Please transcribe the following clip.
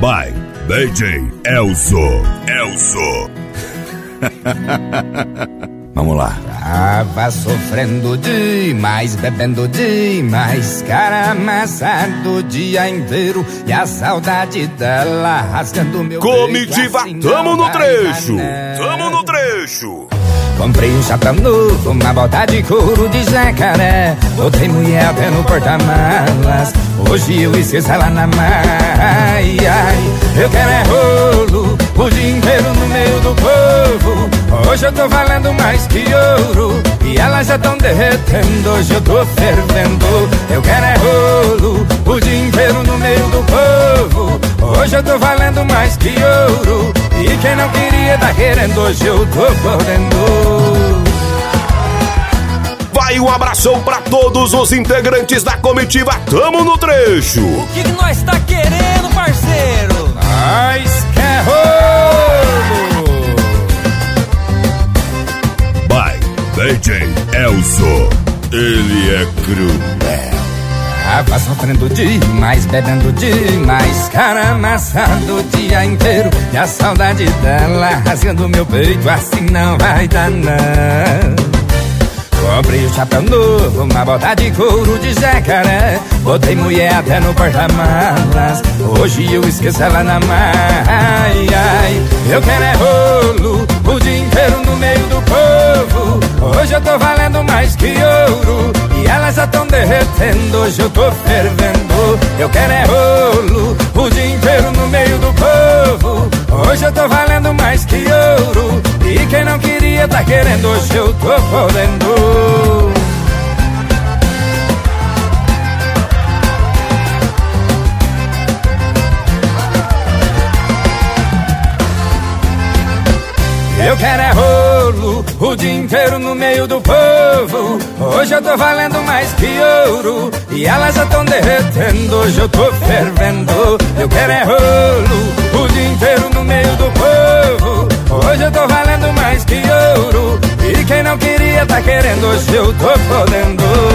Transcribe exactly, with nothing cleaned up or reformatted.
By D J Elzo. Elzo. Vamos lá. Tava sofrendo demais, bebendo demais, cara amassado o dia inteiro e a saudade dela rasgando meu Comitiva, peito, assim tamo no trecho, não. tamo no trecho. Comprei um chapéu novo, uma bota de couro de jacaré, botei mulher até no porta-malas, hoje eu esqueço ela na mala. Ai, ai, eu quero é rolo, o dia inteiro no meio do povo. Hoje eu tô valendo mais que ouro e elas já tão derretendo, hoje eu tô fervendo. Eu quero é rolo, o dia inteiro no meio do povo. Hoje eu tô valendo mais que ouro e quem não queria tá querendo, hoje eu tô podendo. Vai um abração pra todos os integrantes da comitiva, tamo no trecho. O que, que nós tá querendo, parceiro? Nós quer rolo. By D J Elzo. Ele é cruel. Tava sofrendo demais, bebendo demais, cara amassado o dia inteiro e a saudade dela rasgando meu peito, assim não vai dar não. Comprei um chapéu novo, uma bota de couro de jacaré, botei mulher até no porta-malas, hoje eu esqueço ela na mala. Ai, ai, eu quero é rolo, o dia inteiro no meio do povo. Hoje eu tô valendo mais que ouro e elas já tão derretendo, hoje eu tô fervendo. Eu quero é rolo, o dia inteiro no meio do povo. Hoje eu tô valendo mais que ouro e quem não queria tá querendo, hoje eu tô podendo. Eu quero é rolo, o dia inteiro no meio do povo. Hoje eu tô valendo mais que ouro e elas já tão derretendo, hoje eu tô fervendo. Eu quero é rolo, o dia inteiro no meio do povo. Hoje eu tô valendo mais que ouro e quem não queria tá querendo, hoje eu tô podendo.